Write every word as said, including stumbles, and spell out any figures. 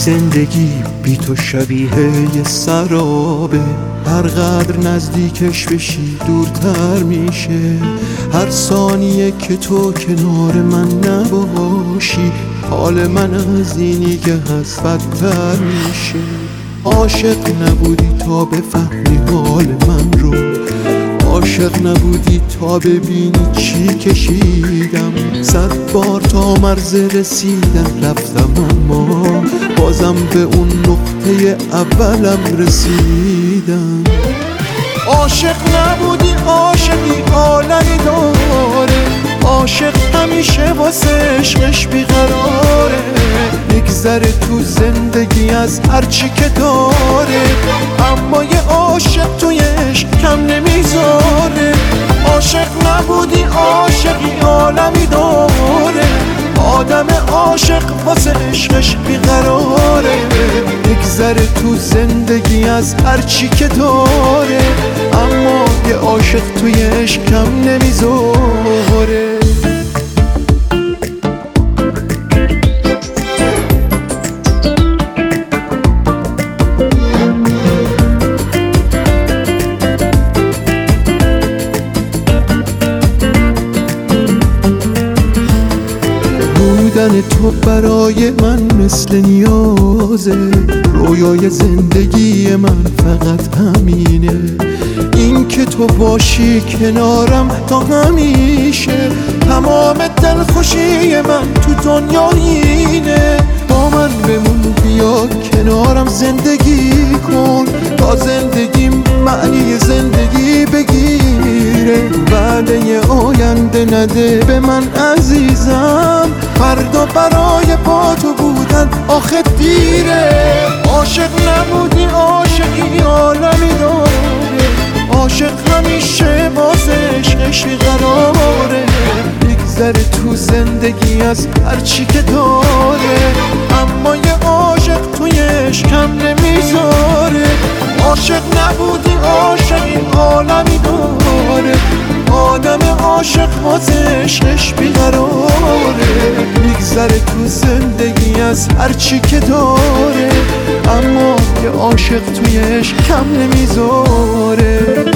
زندگی بی تو شبیه یه سرابه، هر قدر نزدیکش بشی دورتر میشه. هر ثانیه که تو کنار من نباشی حال من از اینی که هست بدتر میشه. عاشق نبودی تا بفهمی حال من رو، عاشق نبودی تا ببینی چی کشیدم. صد بار تا مرز رسیدم رفتم اما بازم به اون نقطه اولم رسیدم. عاشق نبودی عاشقی عالمی داره، عاشق همیشه واسه عشقش بیقراره. میگذره تو زندگی از هرچی که داره، اما یه عاشق توی عشق کم نمیذاره. عاشق نبودی عاشقی عالمی داره، آدم عاشق واسه عشقش بیقراره. میگذره تو زندگی از هرچی که داره، اما یه عاشق توی عشق کم نمیذاره. بودن تو برای من مثل نیازه، رویای زندگی من فقط همینه. این که تو باشی کنارم تا همیشه، تمام دلخوشی من تو دنیا اینه. با من بمون بیا کنارم زندگی کن، تا زندگیم معنی زندگی بگیره. وعده آینده نده به من عزیزم، فردا برای با تو بودن آخه دیره. عاشق نبودی عاشقی عالمی داره، عاشق همیشه باز عشقش بیقراره. میگذره تو زندگی از هرچی که داره، اما یه عاشق توی عشق کم نمیذاره. عاشق نبودی عاشقی عالمی داره، آدم عاشق باز عشقش بیقراره. میگذره تو زندگی از هرچی که داره، اما یه عاشق توی عشق کم نمیذاره.